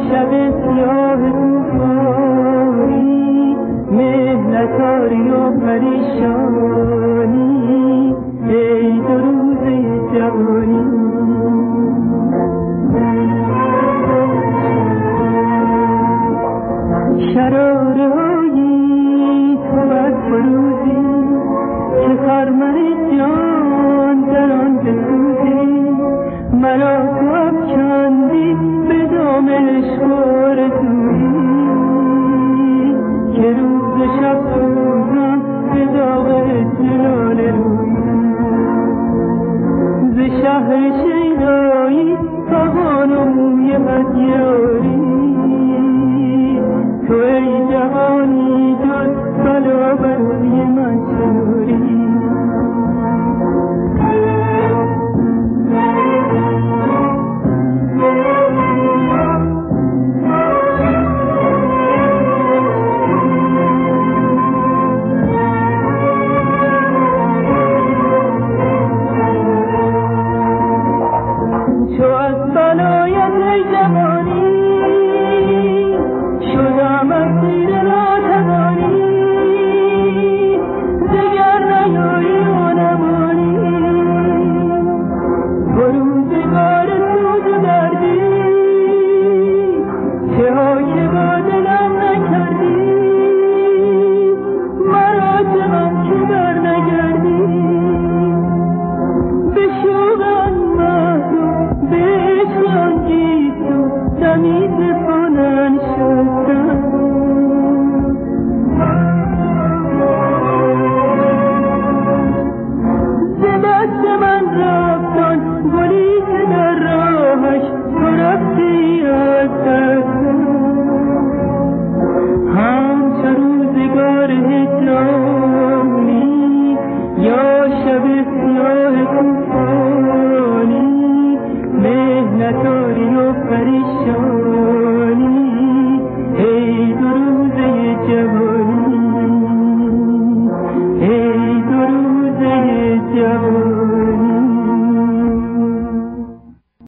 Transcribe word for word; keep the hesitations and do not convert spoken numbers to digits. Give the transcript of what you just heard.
شب سیاه توفانی، مهنتاری و پریشانی، ای دو روزه جوانی. شراره هایی تو بر فروزی که خرمن جان در آن بسوزی، مرا تو افکندی به دام عشق و آرزویی که روز شب سوزم به داغ جلال رویی. ز شهر شیدایی تا بانوی بدیاری، تو ای جهانی جز بلا بروی من شوری. چو از بلایت ای جوانی شدم اسیر ناتوانی، دگر نیایی و نمانی. تو روزگار سوز و دردی چه ها که با دلم نکردی، مرا چقدر که بر نگردی. به شوق آن محبوب به عشق آن گیسو دمیز بلند شدم. ز دست من رفتان گلی که در راهش تو رفتی از دستم، همچو روزگار هجرانی یا شب سیاه طوفانی، مهنتاری و پریشانی.